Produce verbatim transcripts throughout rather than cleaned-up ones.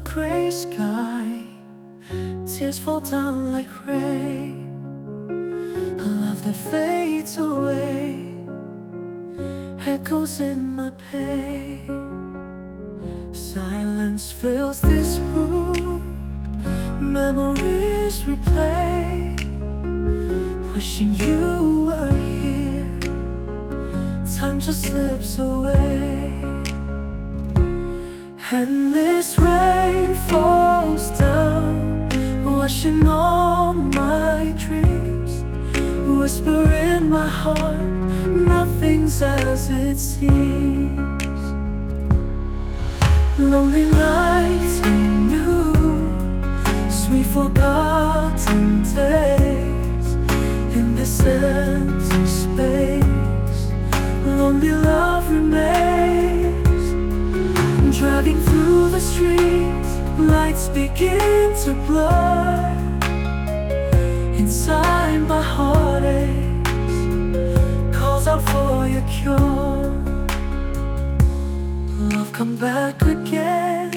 gray sky, tears fall down like rain, a love that fades away, echoes in my pain. Silence fills this room, memories replay, wishing you were here. Time just slips away, and this rain falls down, washing all my dreams. Whisper in my heart, nothing's as it seems. Lonely nights in you, sweet forgotten days, in this empty space, lonely love remains. Driving through the streets, lights begin to blur. Inside my heart aches, calls out for your cure. Love, come back again,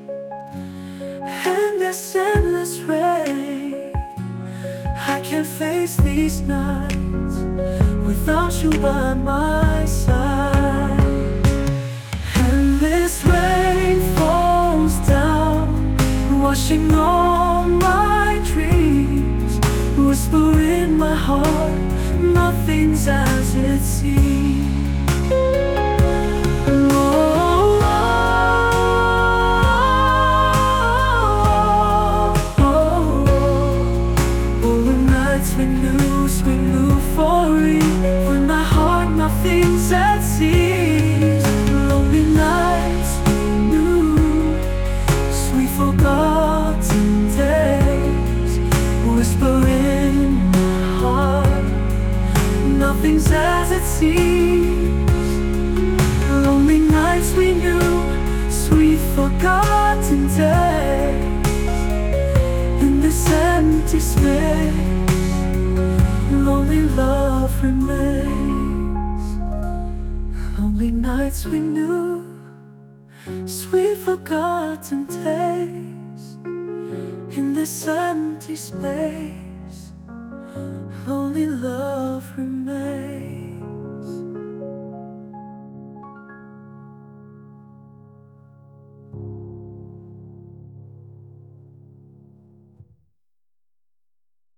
and this endless rain. I can't face these nights without you by my side. And this rain falls down, washing all my dreams. Whisper in my heart, nothing's as it seems. We knew, we knew for real. When my heart, nothing's at sea. Lonely nights we knew, sweet forgotten days. Whisper in my heart, nothing's as it seems. Lonely nights we knew, sweet forgotten days. In this empty space, lonely love remains. Lonely nights we knew, sweet forgotten days. In this empty space, lonely love remains.